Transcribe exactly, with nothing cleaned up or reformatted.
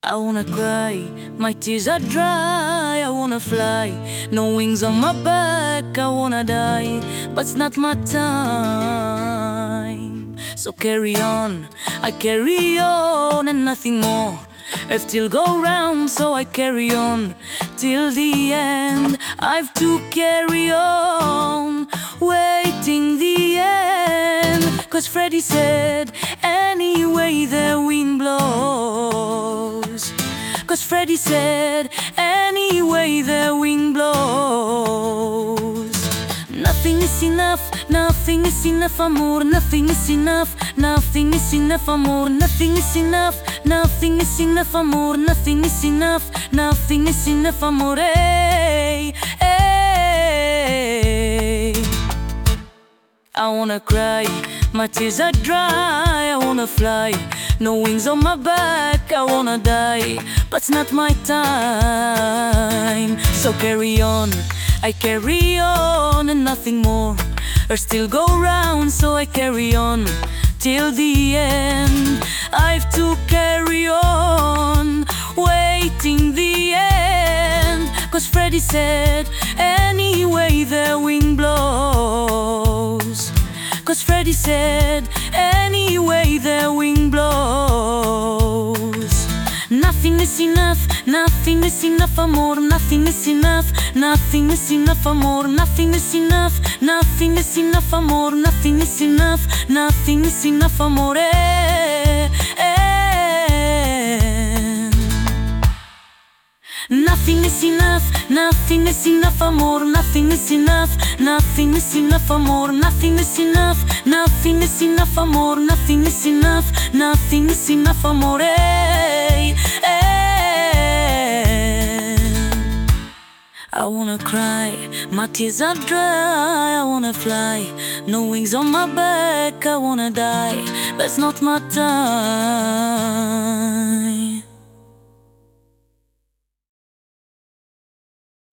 I wanna cry, my tears are dry. I wanna fly, no wings on my back. I wanna die, but it's not my time. So carry on, I carry on, and nothing more. Earth still go round, so I carry on till the end. I've to carry on, waiting the end. Cause Freddy said, anyway the wind blows. Cause Freddy said, anyway the wind blows. Nothing is enough, nothing is enough, amor. Nothing is enough, nothing is enough, amor. Nothing is enough, nothing is enough, amor. Nothing is enough, nothing is enough, amor. Hey, hey. I wanna cry, my tears are dry. I wanna fly, no wings on my back. I wanna die, but it's not my time. So carry on, I carry on, and nothing more. Earth still go round, so I carry on till the end. I've to carry on, waiting the end. Cause Freddy said, anyway the wind blows. Cause Freddy said, anyway the wind blows. Nothing is enough, nothing is enough, amor. Nothing is enough, nothing is enough, amor. Nothing is enough, nothing is enough, amor. Nothing is enough, nothing is enough, amor. Eh, eh. Nothing is enough, nothing is enough, amor. Nothing is enough, nothing is enough, amor. Nothing is enough, nothing is enough, amor. Nothing is enough, nothing is enough, amor. Hey, hey. I wanna cry, my tears are dry. I wanna fly, no wings on my back. I wanna die, that's not my time.